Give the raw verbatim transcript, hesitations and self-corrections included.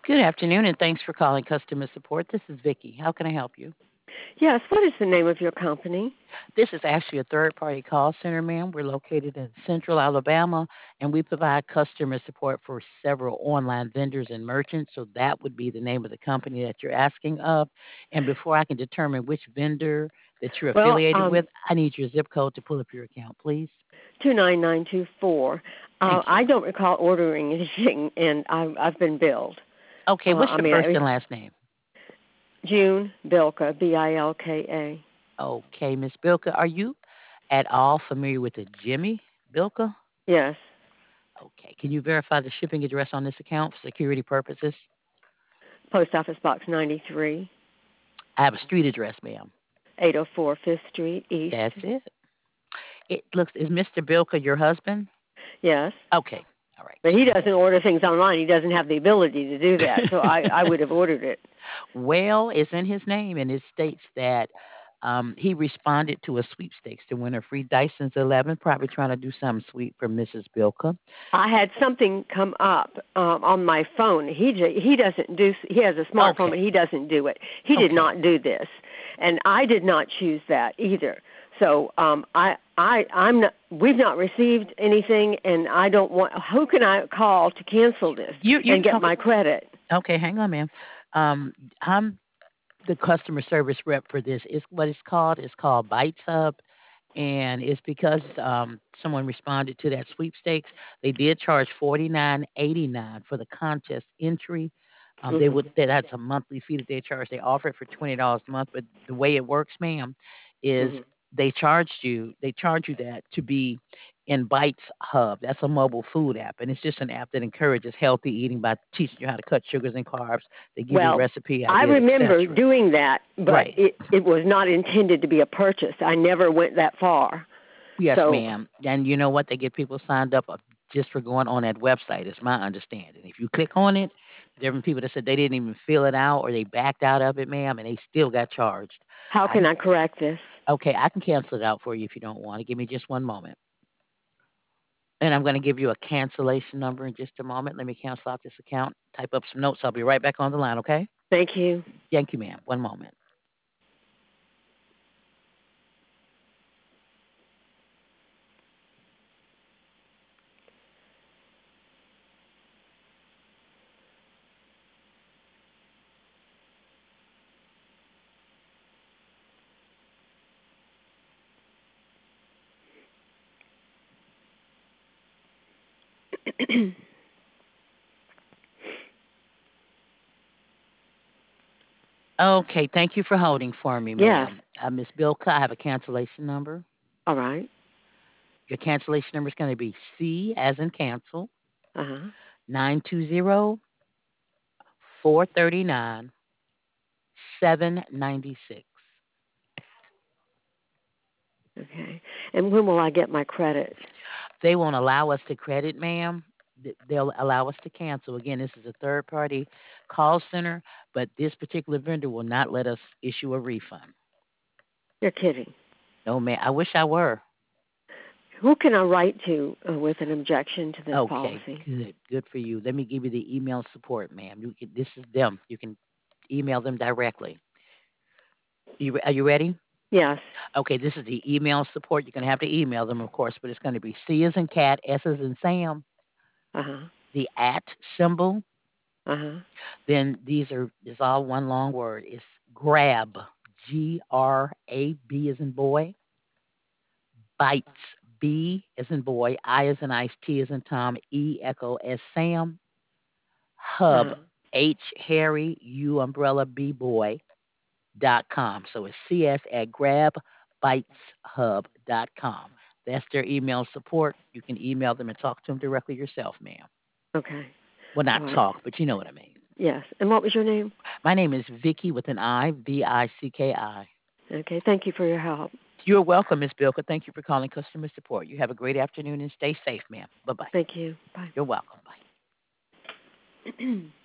Good afternoon, and thanks for calling customer support. This is Vicky. How can I help you? Yes, what is the name of your company? This is actually a third-party call center, ma'am. We're located in Central Alabama, and we provide customer support for several online vendors and merchants. So that would be the name of the company that you're asking of. And before I can determine which vendor that you're Well, affiliated um, with, I need your zip code to pull up your account, please. two nine nine two four. Uh, Thank you. I don't recall ordering anything, and I've, I've been billed. Okay, Uh, what's I your mean, first I, and last name? June Bilka, B I L K A. Okay, Miss Bilka, are you at all familiar with the Jimmy Bilka? Yes, Okay. Can you verify the shipping address on this account for security purposes? Post Office Box ninety-three, I have a street address, ma'am. eight oh four Fifth Street East. That's it. It looks, is Mister Bilka your husband? Yes, Okay. All right. but Just he one doesn't order things online. He doesn't have the ability to do that, so I, I moment. would have ordered it. Well, it's in his name, and it states that um, he responded to a sweepstakes to win a free Dyson's eleven, probably trying to do something sweet for Missus Bilka. I had something come up um, on my phone. He j- he doesn't do. He has a smartphone, Okay. but he doesn't do it. He did Okay. not do this, and I did not choose that either. So um, I I I'm not. We've not received anything, and I don't want. Who can I call to cancel this You, you're and get talking. my credit? Okay, hang on, ma'am. Um, I'm the customer service rep for this. Is what it's called. It's called Bites Hub, and it's because um, someone responded to that sweepstakes. They did charge forty nine eighty nine for the contest entry. Um, they Hmm. would that that's a monthly fee that they charge. They offer it for twenty dollars a month, but the way it works, ma'am, is Hmm. they charged you they charge you that to be in Bites Hub. That's a mobile food app, and it's just an app that encourages healthy eating by teaching you how to cut sugars and carbs. They give you Well, recipe I ideas, remember et cetera. doing that, but Right. it it was not intended to be a purchase. I never went that far. Yes, So ma'am. And you know what? They get people signed up uh, just for going on that website. It's my understanding. If you click on it, there have been people that said they didn't even fill it out or they backed out of it, ma'am, and they still got charged. how I can I correct this? okay, I can cancel it out for you if you don't want to. Give me just one moment. And I'm going to give you a cancellation number in just a moment. Let me cancel out this account. Type up some notes. I'll be right back on the line, okay? Thank you. Thank you, ma'am. One moment. Okay, thank you for holding for me, Yes. ma'am. Uh, Miss Bilka, I have a cancellation number. All right. Your cancellation number is going to be C as in cancel, Uh huh. nine two zero four three nine seven nine six. Okay. And when will I get my credit? They won't allow us to credit, ma'am. Th- They'll allow us to cancel. Again, this is a third party call center, but this particular vendor will not let us issue a refund. You're kidding. No, ma'am. I wish I were. Who can I write to uh, with an objection to this Okay, policy? good. Good for you. Let me give you the email support, ma'am. You can, this is them. You can email them directly. You, are you ready? Yes. Okay, this is the email support. You're going to have to email them, of course, but it's going to be C as in cat, S as in Sam, Uh huh. the at symbol. Uh huh. Then these are, it's all one long word. It's grab, G R A B as in boy, bites, B as in boy, I as in ice, T as in Tom, E echo as Sam, Uh hub, huh. H Harry, U umbrella, B boy, dot com. So it's C S at grab bites hub dot com. That's their email support. You can email them and talk to them directly yourself, ma'am. Okay. Well, not All right. talk, but you know what I mean. Yes. And what was your name? My name is Vicky with an I, V I C K I. Okay. Thank you for your help. You're welcome, Miss Bilka. Thank you for calling customer support. You have a great afternoon and stay safe, ma'am. Bye bye. Thank you. Bye. You're welcome. Bye.